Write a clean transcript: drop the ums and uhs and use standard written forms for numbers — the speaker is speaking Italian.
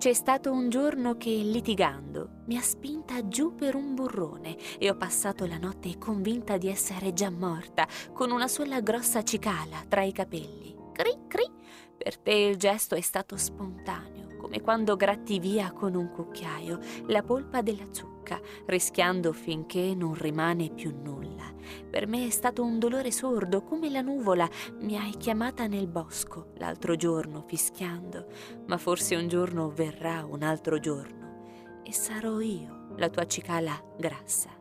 C'è stato un giorno che, litigando, mi ha spinta giù per un burrone e ho passato la notte convinta di essere già morta, con una sola grossa cicala tra i capelli. Cri cri! Per te il gesto è stato spontaneo, come quando gratti via con un cucchiaio la polpa della zucca, rischiando finché non rimane più nulla. Per me è stato un dolore sordo, come la nuvola. Mi hai chiamata nel bosco l'altro giorno fischiando, ma forse un giorno verrà un altro giorno e sarò io la tua cicala grassa.